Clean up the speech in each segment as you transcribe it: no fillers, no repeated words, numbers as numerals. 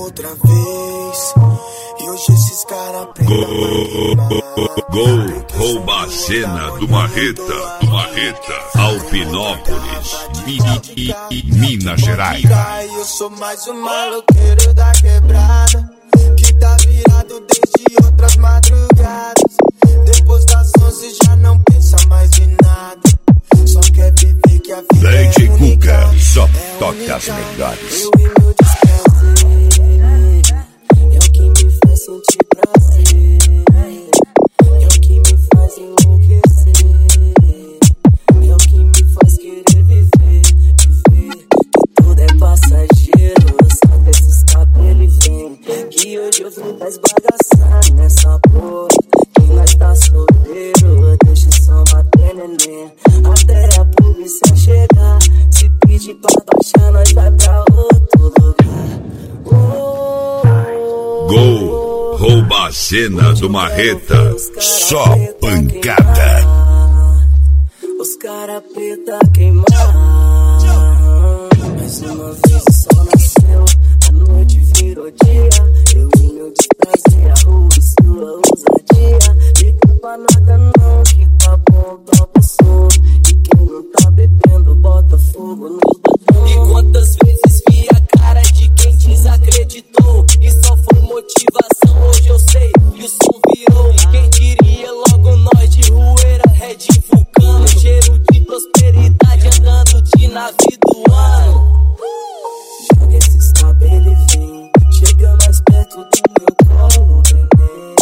outra vez. E hoje esses caras Gol, rouba a cena do Marreta, Alpinópolis, Minas Gerais. Eu sou mais um maloqueiro da quebrada, que tá virado desde outras madrugadas. Depois das 11 já não pensa mais em nada, só quer viver que a vida Lady é única. Cuca, só toca as melhores. Eu e meu desprazer é o que me faz sentir prazer, é o que me faz enlouquecer, é o que me faz querer viver, que tudo é passageiro. Sabe esses cabelos e vem, que hoje eu vim pra esbagaçar nessa porra. Quem nós tá solteiro, deixa o som bater, neném, até a polícia chegar. Se pedir pra baixar, nós vai pra outro lugar. Gol, rouba a cena do Marreta, só pancada. Os cara preta queimar. Mais uma vez o sol nasceu, a noite virou dia. Eu e meu desprazer, a rua e sua ousadia. Liga pra nada não, que tá bom, topa o som. E quem não tá bebendo, bota fogo no botão. E quantas vezes vi a cara de quem desacreditou, e só foi motivação, hoje eu sei, e o som virou. Quem diria logo nós de Rueira, Red vulcano, cheiro de prosperidade andando de navio do ano. Joga esses cabelos e vem, chega mais perto do meu colo, neném.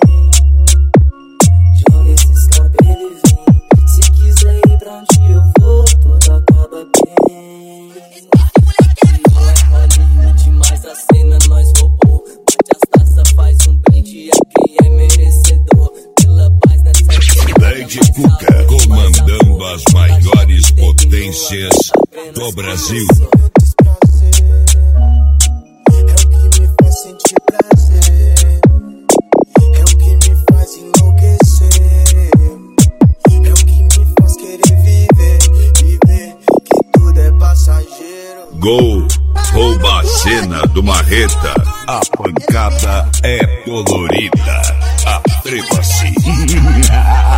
Joga esses cabelos e vem, se quiser ir pra onde eu vou, tudo acaba bem. Olha demais a cena, nós roubou. Bate as taças, faz um brinde a quem é merecedor. Pela paz nessa Lady Cuca, comandando as maiores potências do Brasil. É o que me faz sentir prazer, é o que me faz enlouquecer, é o que me faz querer viver, que tudo é passageiro. Gol, rouba a cena do Marreta, a pancada é colorida, atreva-se.